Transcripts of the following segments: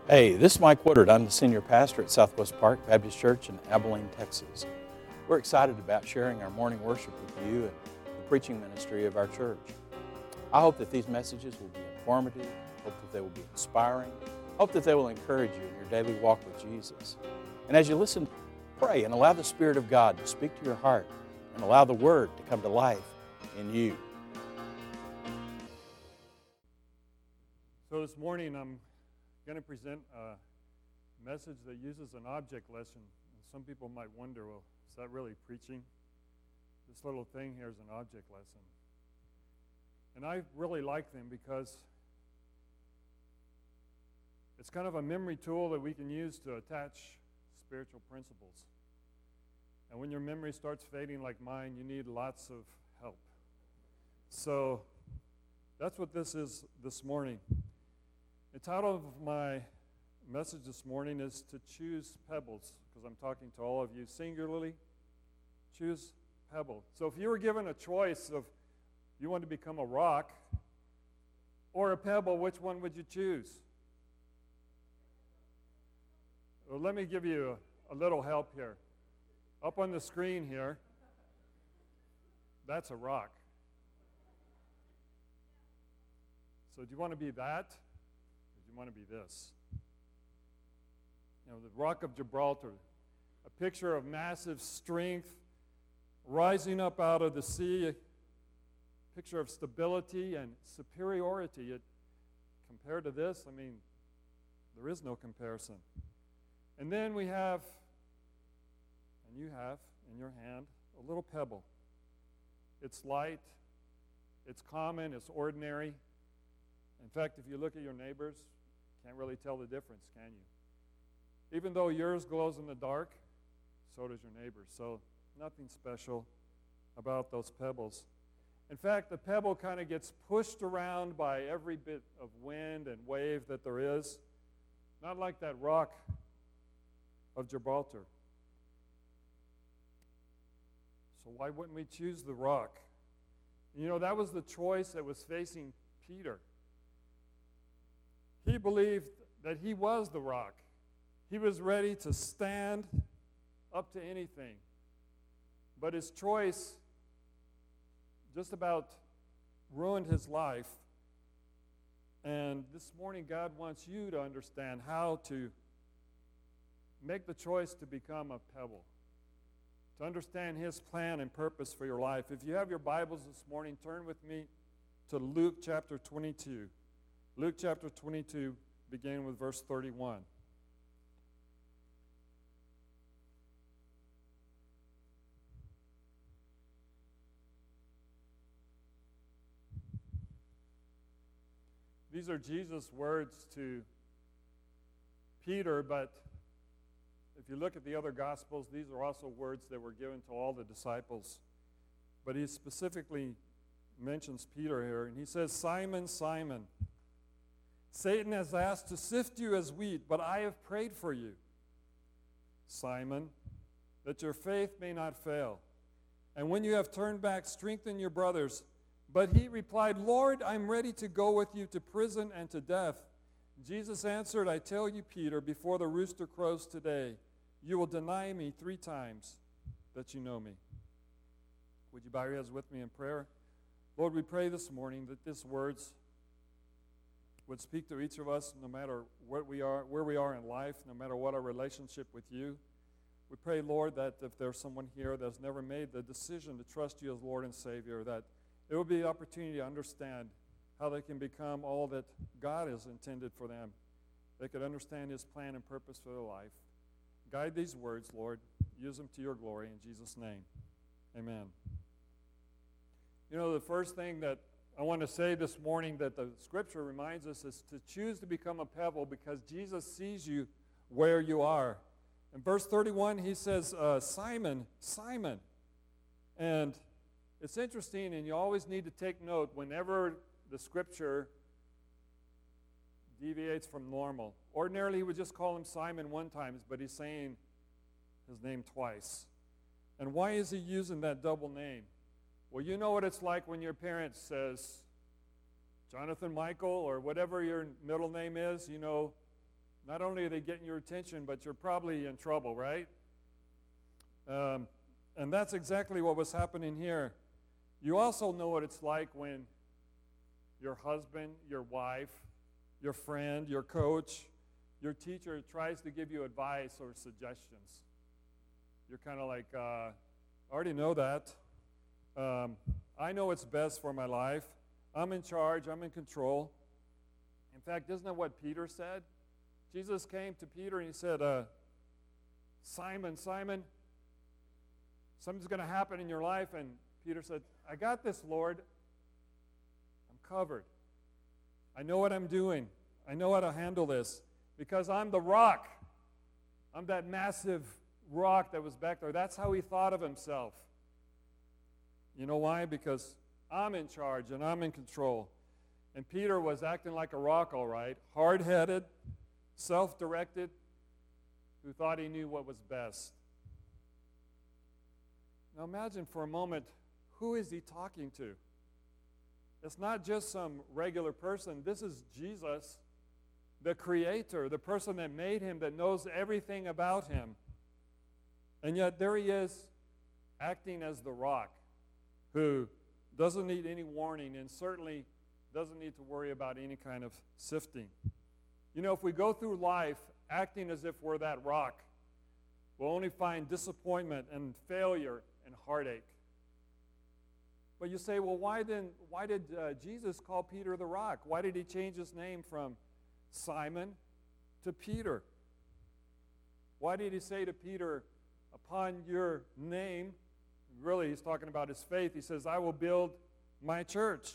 Hey, this is Mike Woodard. I'm the senior pastor at Southwest Park Baptist Church in Abilene, Texas. We're excited about sharing our morning worship with you and the preaching ministry of our church. I hope that these messages will be informative, hope that they will be inspiring, hope that they will encourage you in your daily walk with Jesus. And as you listen, pray and allow the Spirit of God to speak to your heart and allow the Word to come to life in you. So this morning I'm going to present a message that uses an object lesson. And some people might wonder, well, is that really preaching? This little thing here is an object lesson. And I really like them because it's kind of a memory tool that we can use to attach spiritual principles. And when your memory starts fading like mine, you need lots of help. So that's what this is this morning. The title of my message this morning is to choose pebbles, because I'm talking to all of you singularly. Choose pebble. So if you were given a choice of you want to become a rock or a pebble, which one would you choose? Well, let me give you a little help here. Up on the screen here, that's a rock. So do you want to be that? Want to be this. You know, the Rock of Gibraltar, a picture of massive strength rising up out of the sea, a picture of stability and superiority. Compared to this, I mean, there is no comparison. And then we have, and you have in your hand, a little pebble. It's light, it's common, it's ordinary. In fact, if you look at your neighbors, can't really tell the difference, can you? Even though yours glows in the dark, so does your neighbor's. So nothing special about those pebbles. In fact, the pebble kind of gets pushed around by every bit of wind and wave that there is. Not like that Rock of Gibraltar. So why wouldn't we choose the rock? You know, that was the choice that was facing Peter. He believed that he was the rock. He was ready to stand up to anything. But his choice just about ruined his life. And this morning, God wants you to understand how to make the choice to become a pebble, to understand His plan and purpose for your life. If you have your Bibles this morning, turn with me to Luke chapter 22. Luke chapter 22, beginning with verse 31. These are Jesus' words to Peter, but if you look at the other Gospels, these are also words that were given to all the disciples. But he specifically mentions Peter here, and he says, "Simon, Simon, Satan has asked to sift you as wheat, but I have prayed for you, Simon, that your faith may not fail. And when you have turned back, strengthen your brothers." But he replied, "Lord, I'm ready to go with you to prison and to death." Jesus answered, "I tell you, Peter, before the rooster crows today, you will deny me 3 times that you know me." Would you bow your heads with me in prayer? Lord, we pray this morning that these words would speak to each of us, no matter what we are, where we are in life, no matter what our relationship with you. We pray, Lord, that if there's someone here that's never made the decision to trust you as Lord and Savior, that there will be the opportunity to understand how they can become all that God has intended for them. They could understand His plan and purpose for their life. Guide these words, Lord. Use them to your glory. In Jesus' name, amen. You know, the first thing that I want to say this morning that the Scripture reminds us is to choose to become a pebble because Jesus sees you where you are. In verse 31, he says, "Simon, Simon." And it's interesting, and you always need to take note whenever the Scripture deviates from normal. Ordinarily, he would just call him Simon one time, but he's saying his name twice. And why is he using that double name? Well, you know what it's like when your parent says Jonathan Michael or whatever your middle name is. You know, Not only are they getting your attention, but you're probably in trouble, right? And that's exactly what was happening here. You also know what it's like when your husband, your wife, your friend, your coach, your teacher tries to give you advice or suggestions. You're kind of like, I already know that. I know what's best for my life. I'm in charge. I'm in control. In fact, isn't that what Peter said? Jesus came to Peter and he said, Simon, Simon, something's going to happen in your life. And Peter said, I got this, Lord. I'm covered. I know what I'm doing. I know how to handle this because I'm the rock. I'm that massive rock that was back there. That's how he thought of himself. You know why? Because I'm in charge and I'm in control. And Peter was acting like a rock, all right, hard-headed, self-directed, who thought he knew what was best. Now imagine for a moment, who is he talking to? It's not just some regular person. This is Jesus, the Creator, the person that made him, that knows everything about him. And yet there he is, acting as the rock, who doesn't need any warning and certainly doesn't need to worry about any kind of sifting. You know, if we go through life acting as if we're that rock, we'll only find disappointment and failure and heartache. But you say, well, why did Jesus call Peter the rock? Why did he change his name from Simon to Peter? Why did he say to Peter, upon your name, really he's talking about his faith, he says, I will build my church.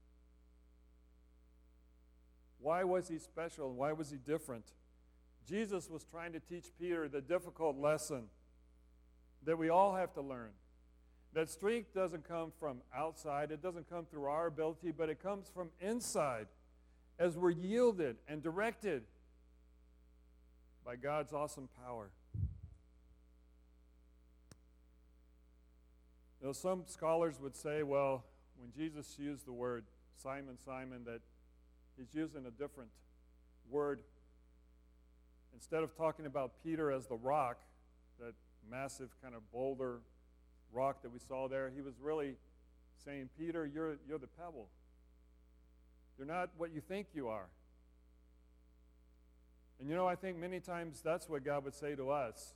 Why was he special? Why was he different? Jesus was trying to teach Peter the difficult lesson that we all have to learn. That strength doesn't come from outside. It doesn't come through our ability, but it comes from inside as we're yielded and directed by God's awesome power. You know, some scholars would say, well, when Jesus used the word Simon, Simon, that he's using a different word. Instead of talking about Peter as the rock, that massive kind of boulder rock that we saw there, he was really saying, Peter, you're the pebble. You're not what you think you are. And you know, I think many times that's what God would say to us.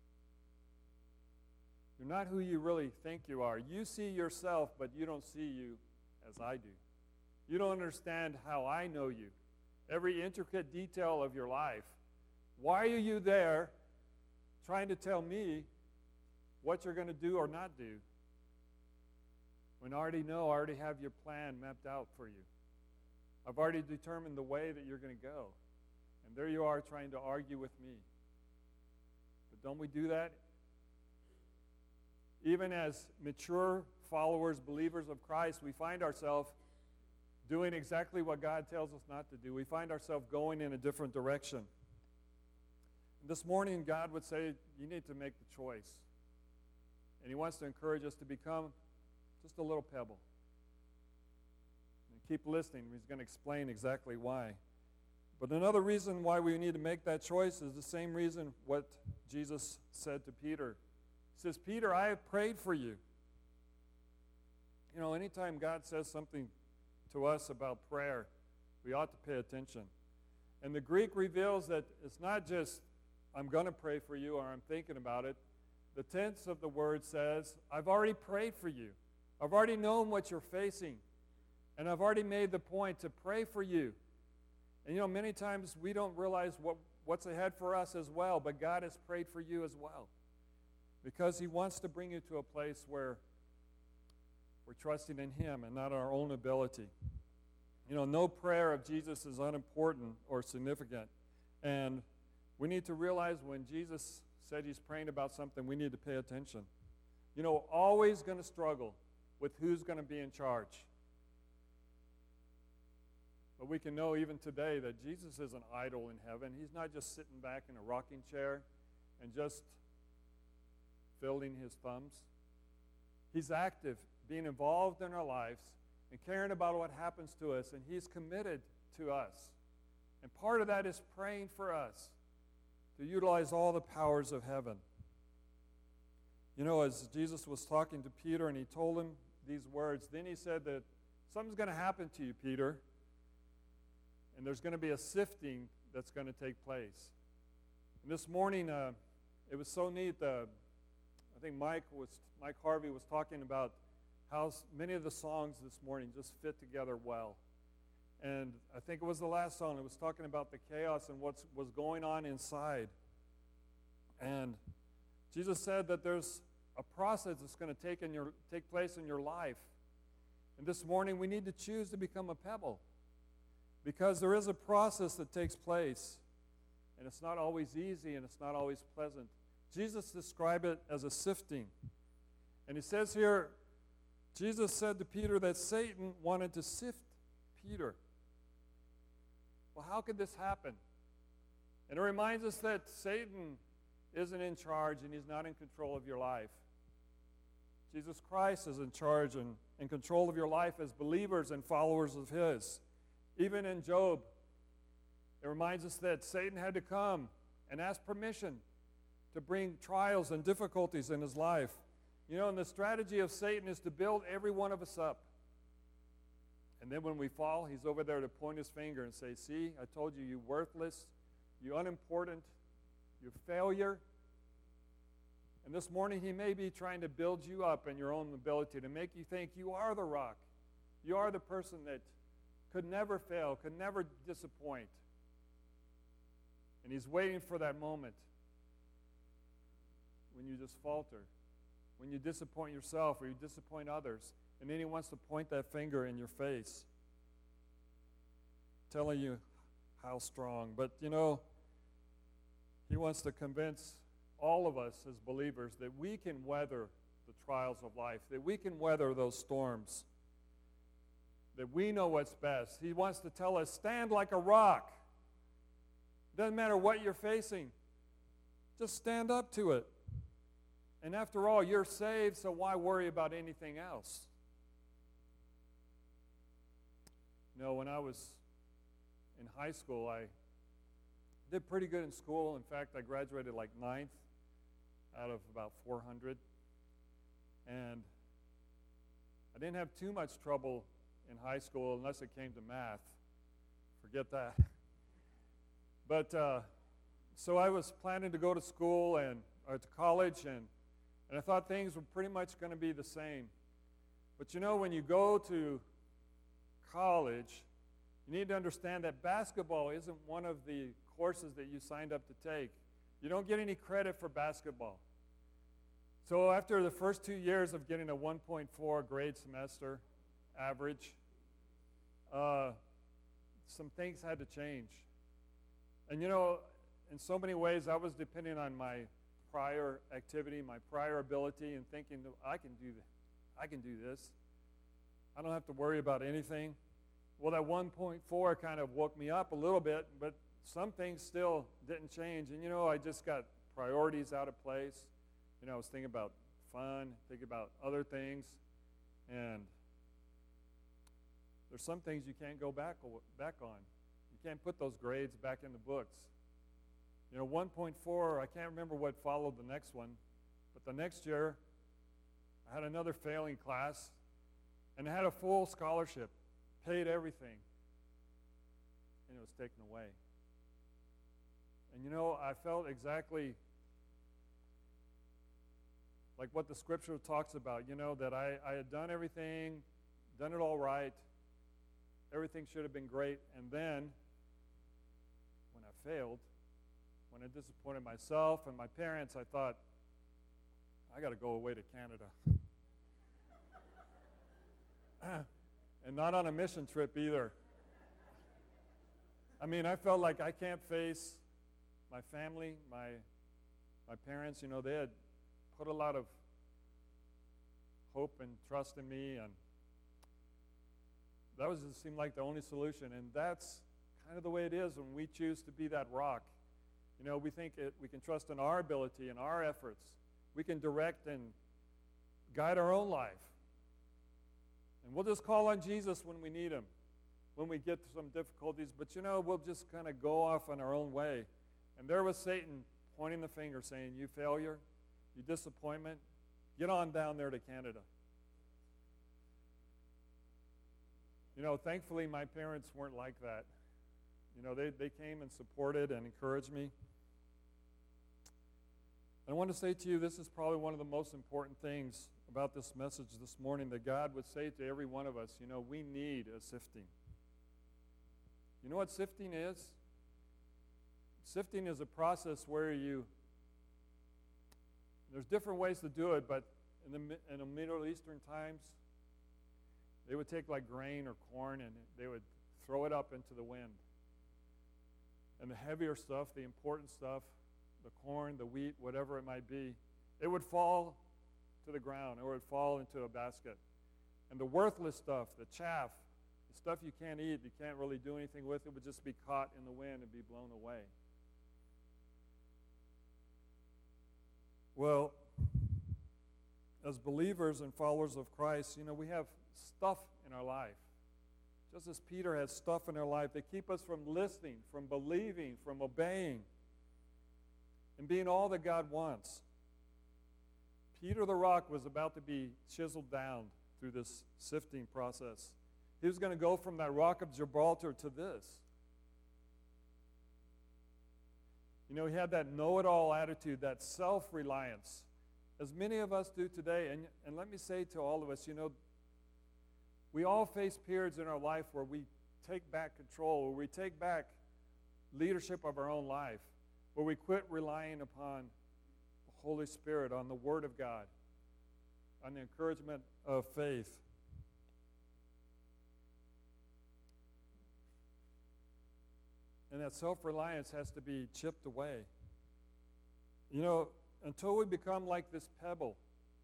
You're not who you really think you are. You see yourself, but you don't see you as I do. You don't understand how I know you, every intricate detail of your life. Why are you there trying to tell me what you're going to do or not do when I already know, I already have your plan mapped out for you? I've already determined the way that you're going to go. And there you are trying to argue with me. But don't we do that? Even as mature followers, believers of Christ, we find ourselves doing exactly what God tells us not to do. We find ourselves going in a different direction. And this morning, God would say, you need to make the choice. And he wants to encourage us to become just a little pebble. And keep listening. He's going to explain exactly why. But another reason why we need to make that choice is the same reason what Jesus said to Peter. He says, Peter, I have prayed for you. You know, anytime God says something to us about prayer, we ought to pay attention. And the Greek reveals that it's not just, I'm going to pray for you or I'm thinking about it. The tense of the word says, I've already prayed for you. I've already known what you're facing. And I've already made the point to pray for you. And you know, many times we don't realize what's ahead for us as well, but God has prayed for you as well. Because he wants to bring you to a place where we're trusting in him and not our own ability. You know, no prayer of Jesus is unimportant or significant. And we need to realize when Jesus said he's praying about something, we need to pay attention. You know, always going to struggle with who's going to be in charge. But we can know even today that Jesus isn't idle in heaven. He's not just sitting back in a rocking chair and just twiddling his thumbs. He's active, being involved in our lives and caring about what happens to us, and he's committed to us. And part of that is praying for us to utilize all the powers of heaven. You know, as Jesus was talking to Peter and he told him these words, then he said that something's going to happen to you, Peter, and there's going to be a sifting that's going to take place. And this morning, it was so neat. I think Mike Harvey was talking about how many of the songs this morning just fit together well. And I think it was the last song. It was talking about the chaos and what was going on inside. And Jesus said that there's a process that's going to take place in your life. And this morning we need to choose to become a pebble, because there is a process that takes place. And it's not always easy and it's not always pleasant. Jesus described it as a sifting. And he says here, Jesus said to Peter that Satan wanted to sift Peter. Well, how could this happen? And it reminds us that Satan isn't in charge and he's not in control of your life. Jesus Christ is in charge and in control of your life as believers and followers of his. Even in Job, it reminds us that Satan had to come and ask permission to bring trials and difficulties in his life. You know, and the strategy of Satan is to build every one of us up. And then when we fall, he's over there to point his finger and say, see, I told you, you worthless, you unimportant, you failure. And this morning he may be trying to build you up in your own ability to make you think you are the rock. You are the person that could never fail, could never disappoint. And he's waiting for that moment when you just falter, when you disappoint yourself or you disappoint others. And then he wants to point that finger in your face, telling you how strong. But, you know, he wants to convince all of us as believers that we can weather the trials of life, that we can weather those storms, that we know what's best. He wants to tell us, stand like a rock. Doesn't matter what you're facing. Just stand up to it. And after all, you're saved, so why worry about anything else? You know, when I was in high school, I did pretty good in school. In fact, I graduated like 9th out of about 400. And I didn't have too much trouble in high school unless it came to math. Forget that. But so I was planning to go to school or to college, and I thought things were pretty much going to be the same. But you know, when you go to college, you need to understand that basketball isn't one of the courses that you signed up to take. You don't get any credit for basketball. So after the first 2 years of getting a 1.4 grade semester average, some things had to change. And you know, in so many ways, I was depending on my prior activity, my prior ability, and thinking, I can do this. I don't have to worry about anything. Well, that 1.4 kind of woke me up a little bit, but some things still didn't change. And you know, I just got priorities out of place. You know, I was thinking about fun, thinking about other things, and there's some things you can't go back on. You can't put those grades back in the books. You know, 1.4, I can't remember what followed the next one, but the next year, I had another failing class, and I had a full scholarship, paid everything, and it was taken away. And you know, I felt exactly like what the scripture talks about, you know, that I had done everything, done it all right, everything should have been great, and then when I failed, when I disappointed myself and my parents, I thought, I got to go away to Canada. And not on a mission trip either. I mean, I felt like I can't face my family, my parents. You know, they had put a lot of hope and trust in me, and that just seemed like the only solution. And that's kind of the way it is when we choose to be that rock. You know, we think we can trust in our ability and our efforts. We can direct and guide our own life. And we'll just call on Jesus when we need him. when we get to some difficulties, but we'll just kind of go off on our own way. And there was Satan pointing the finger saying, you failure, you disappointment, get on down there to Canada. Thankfully my parents weren't like that. They came and supported and encouraged me. I want to say to you, this is probably one of the most important things about this message this morning, that God would say to every one of us, we need a sifting. You know what sifting is? Sifting is a process where there's different ways to do it, but in the Middle Eastern times, they would take like grain or corn and they would throw it up into the wind. And the heavier stuff, the important stuff, the corn, the wheat, whatever it might be, it would fall to the ground or it would fall into a basket. And the worthless stuff, the chaff, the stuff you can't eat, you can't really do anything with, it would just be caught in the wind and be blown away. Well, as believers and followers of Christ, we have stuff in our life. Just as Peter has stuff in our life, they keep us from listening, from believing, from obeying, and being all that God wants. Peter the rock was about to be chiseled down through this sifting process. He was going to go from that rock of Gibraltar to this. He had that know-it-all attitude, that self-reliance, as many of us do today. And let me say to all of us, we all face periods in our life where we take back control, where we take back leadership of our own life, where we quit relying upon the Holy Spirit, on the Word of God, on the encouragement of faith. And that self-reliance has to be chipped away. Until we become like this pebble,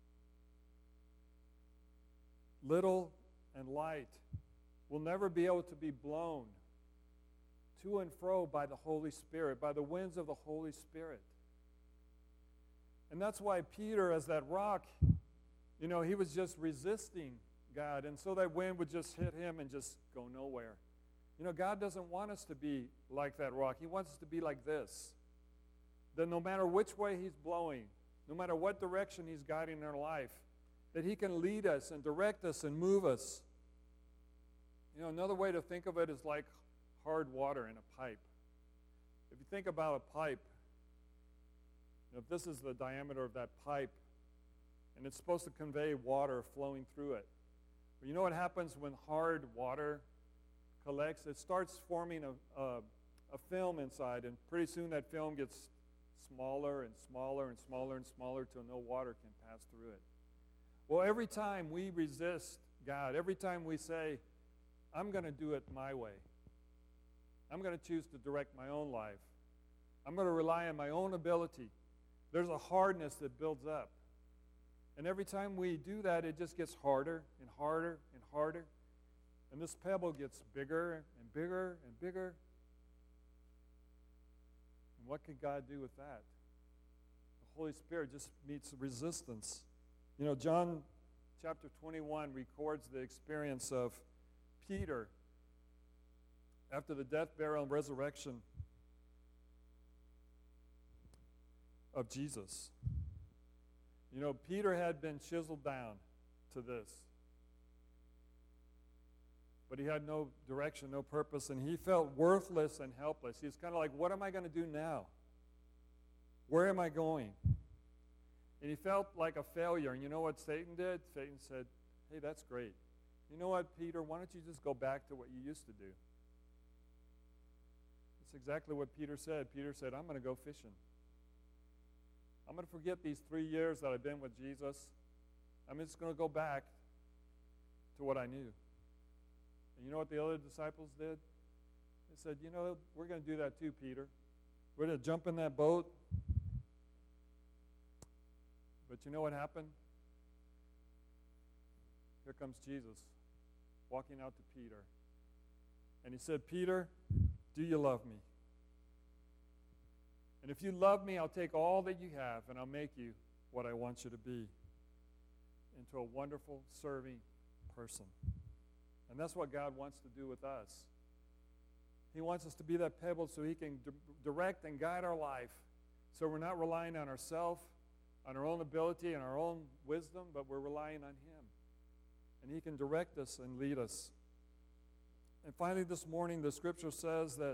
little and light, we'll never be able to be blown to and fro by the Holy Spirit, by the winds of the Holy Spirit. And that's why Peter, as that rock, he was just resisting God, and so that wind would just hit him and just go nowhere. God doesn't want us to be like that rock. He wants us to be like this. That no matter which way he's blowing, no matter what direction he's guiding our life, that he can lead us and direct us and move us. Another way to think of it is like hard water in a pipe. If you think about a pipe, if this is the diameter of that pipe, and it's supposed to convey water flowing through it. But you know what happens when hard water collects? It starts forming a film inside, and pretty soon that film gets smaller and smaller and smaller and smaller till no water can pass through it. Well, every time we resist God, every time we say, I'm going to do it my way, I'm going to choose to direct my own life, I'm going to rely on my own ability, there's a hardness that builds up. And every time we do that, it just gets harder and harder and harder. And this pebble gets bigger and bigger and bigger. And what can God do with that? The Holy Spirit just meets resistance. John chapter 21 records the experience of Peter after the death, burial, and resurrection of Jesus. Peter had been chiseled down to this. But he had no direction, no purpose, and he felt worthless and helpless. He was kind of like, what am I going to do now? Where am I going? And he felt like a failure. And you know what Satan did? Satan said, hey, that's great. You know what, Peter? Why don't you just go back to what you used to do? That's exactly what Peter said. Peter said, I'm going to go fishing. I'm going to forget these 3 years that I've been with Jesus. I'm just going to go back to what I knew. And you know what the other disciples did? They said, we're going to do that too, Peter. We're going to jump in that boat. But you know what happened? Here comes Jesus walking out to Peter. And he said, Peter, do you love me? And if you love me, I'll take all that you have and I'll make you what I want you to be, into a wonderful, serving person. And that's what God wants to do with us. He wants us to be that pebble so he can direct and guide our life. So we're not relying on ourselves, on our own ability and our own wisdom, but we're relying on him. And he can direct us and lead us. And finally this morning, the scripture says that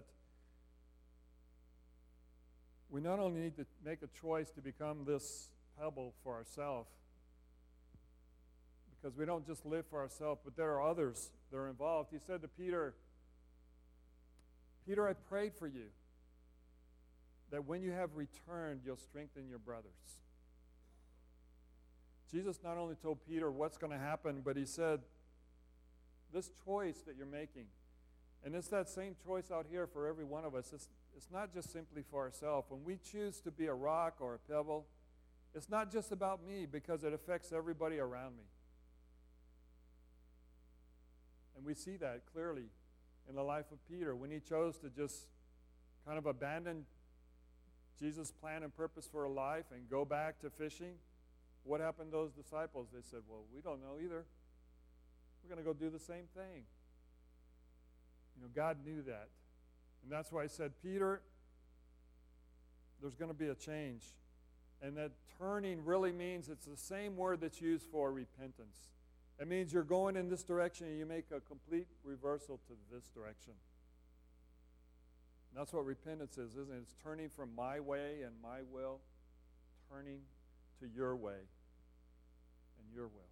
we not only need to make a choice to become this pebble for ourselves, because we don't just live for ourselves, but there are others that are involved. He said to Peter, Peter, I prayed for you that when you have returned, you'll strengthen your brothers. Jesus not only told Peter what's going to happen, but he said, this choice that you're making, and it's that same choice out here for every one of us. It's not just simply for ourselves. When we choose to be a rock or a pebble, it's not just about me because it affects everybody around me. And we see that clearly in the life of Peter when he chose to just kind of abandon Jesus' plan and purpose for a life and go back to fishing. What happened to those disciples? They said, well, we don't know either. We're going to go do the same thing. You know, God knew that. And that's why he said, Peter, there's going to be a change. And that turning really means it's the same word that's used for repentance. It means you're going in this direction and you make a complete reversal to this direction. And that's what repentance is, isn't it? It's turning from my way and my will, turning to your way and your will.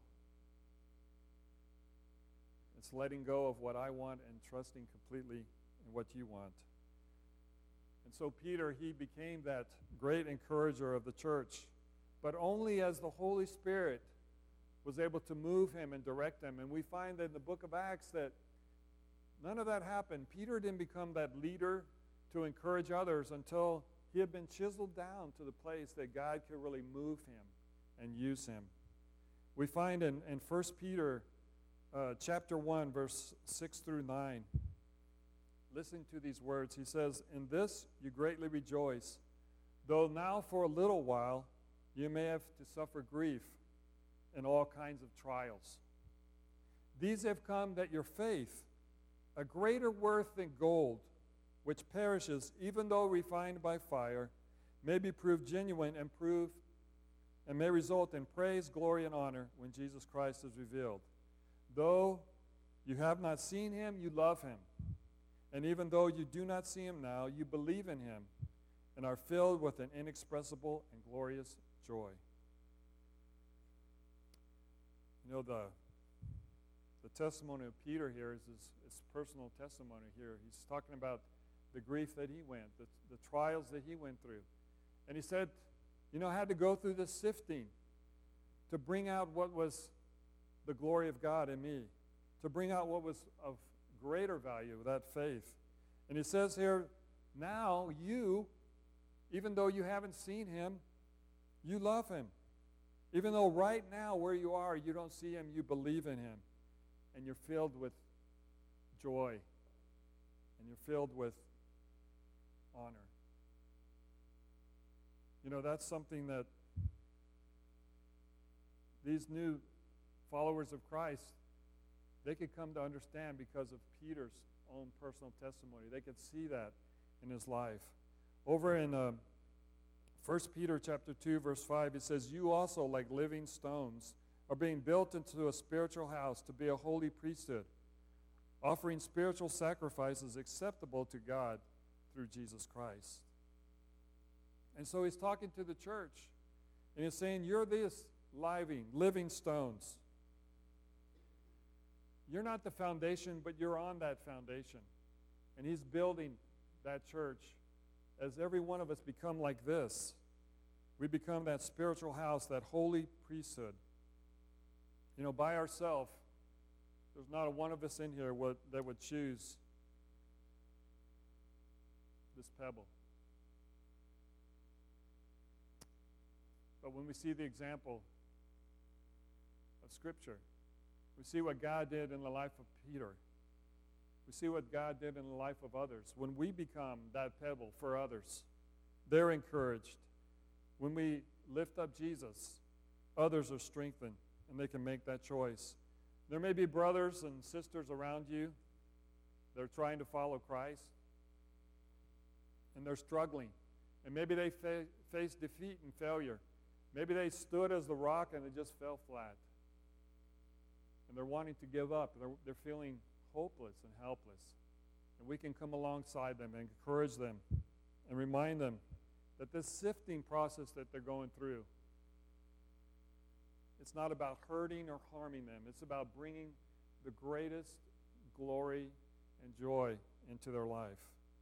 It's letting go of what I want and trusting completely in what you want. And so Peter, he became that great encourager of the church, but only as the Holy Spirit was able to move him and direct him. And we find that in the book of Acts that none of that happened. Peter didn't become that leader to encourage others until he had been chiseled down to the place that God could really move him and use him. We find in 1 Peter chapter 1, verse 6 through 9, listen to these words. He says, in this you greatly rejoice, though now for a little while you may have to suffer grief in all kinds of trials. These have come that your faith, a greater worth than gold, which perishes even though refined by fire, may be proved genuine and may result in praise, glory, and honor when Jesus Christ is revealed. Though you have not seen him, you love him. And even though you do not see him now, you believe in him and are filled with an inexpressible and glorious joy. You know, the testimony of Peter here is his personal testimony here. He's talking about the grief that he went, the trials that he went through. And he said, you know, I had to go through this sifting to bring out what was the glory of God in me, to bring out what was of greater value, that faith. And he says here, now you, even though you haven't seen him, you love him. Even though right now where you are, you don't see him, you believe in him. And you're filled with joy. And you're filled with honor. You know, that's something that these new followers of Christ, they could come to understand because of Peter's own personal testimony. They could see that in his life. Over in 1 Peter chapter 2, verse 5, it says, you also, like living stones, are being built into a spiritual house to be a holy priesthood, offering spiritual sacrifices acceptable to God through Jesus Christ. And so he's talking to the church, and he's saying, you're these living stones. You're not the foundation, but you're on that foundation. And he's building that church. As every one of us become like this, we become that spiritual house, that holy priesthood. You know, by ourselves, there's not a one of us in here that would choose this pebble. But when we see the example of Scripture, we see what God did in the life of Peter. We see what God did in the life of others. When we become that pebble for others, they're encouraged. When we lift up Jesus, others are strengthened, and they can make that choice. There may be brothers and sisters around you that are trying to follow Christ, and they're struggling. And maybe they face defeat and failure. Maybe they stood as the rock and it just fell flat. And they're wanting to give up. They're feeling hopeless and helpless. And we can come alongside them and encourage them and remind them that this sifting process that they're going through, it's not about hurting or harming them. It's about bringing the greatest glory and joy into their life.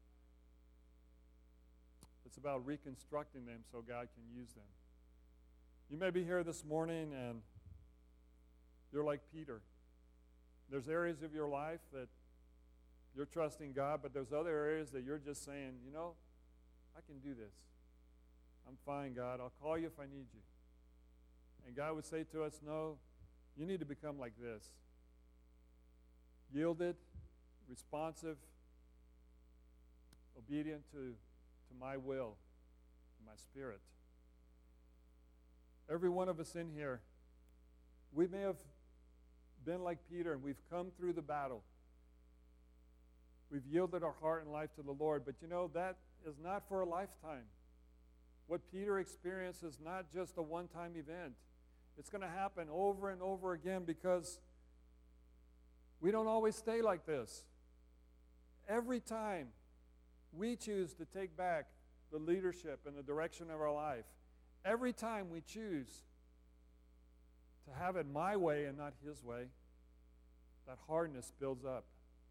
It's about reconstructing them so God can use them. You may be here this morning and you're like Peter. There's areas of your life that you're trusting God, but there's other areas that you're just saying, you know, I can do this. I'm fine, God. I'll call you if I need you. And God would say to us, no, you need to become like this. Yielded, responsive, obedient to my will, my spirit. Every one of us in here, we may have been like Peter and we've come through the battle. We've yielded our heart and life to the Lord, but you know, that is not for a lifetime. What Peter experienced is not just a one-time event. It's going to happen over and over again because we don't always stay like this. Every time we choose to take back the leadership and the direction of our life, every time we choose to have it my way and not his way, that hardness builds up.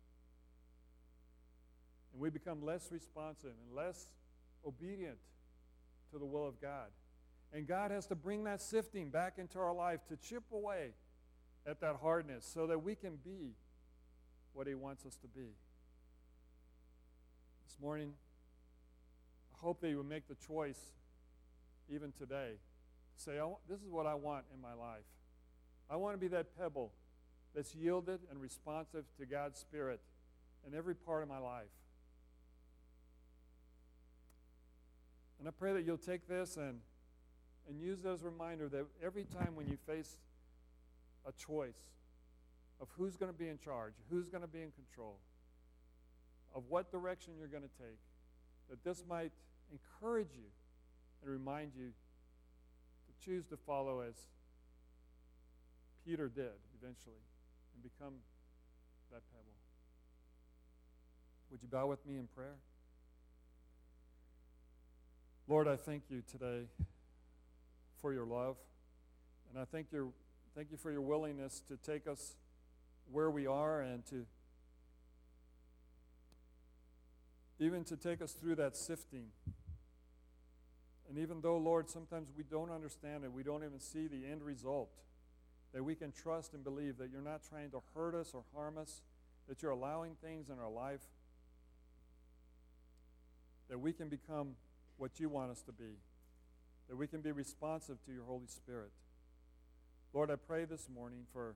And we become less responsive and less obedient to the will of God. And God has to bring that sifting back into our life to chip away at that hardness so that we can be what he wants us to be. This morning, I hope that you will make the choice even today to say, this is what I want in my life. I want to be that pebble that's yielded and responsive to God's Spirit in every part of my life. And I pray that you'll take this and use it as a reminder that every time when you face a choice of who's going to be in charge, who's going to be in control, of what direction you're going to take, that this might encourage you and remind you to choose to follow as Peter did eventually and become that pebble. Would you bow with me in prayer? Lord, I thank you today for your love, and I thank you for your willingness to take us where we are and to even to take us through that sifting. And even though, Lord, sometimes we don't understand it, we don't even see the end result, that we can trust and believe that you're not trying to hurt us or harm us, that you're allowing things in our life, that we can become what you want us to be, that we can be responsive to your Holy Spirit. Lord, I pray this morning for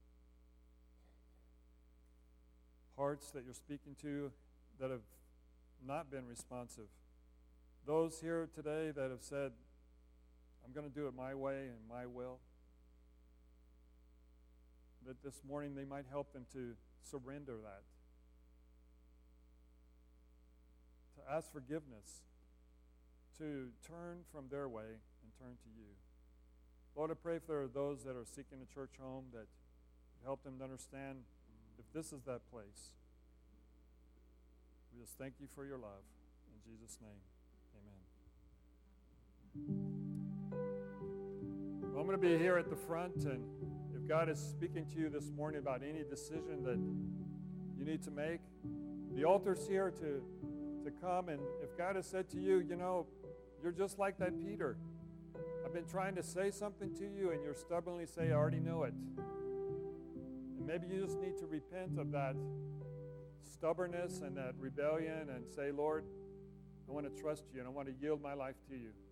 hearts that you're speaking to that have not been responsive. Those here today that have said, I'm going to do it my way and my will, that this morning they might help them to surrender that, to ask forgiveness, to turn from their way and turn to you. Lord, I pray if there are those that are seeking a church home, that help them to understand if this is that place. We just thank you for your love. In Jesus' name, amen. Well, I'm going to be here at the front, and if God is speaking to you this morning about any decision that you need to make, the altar's here to come, and if God has said to you, you know, you're just like that Peter. I've been trying to say something to you, and you're stubbornly say, I already know it. And maybe you just need to repent of that stubbornness and that rebellion and say, Lord, I want to trust you, and I want to yield my life to you.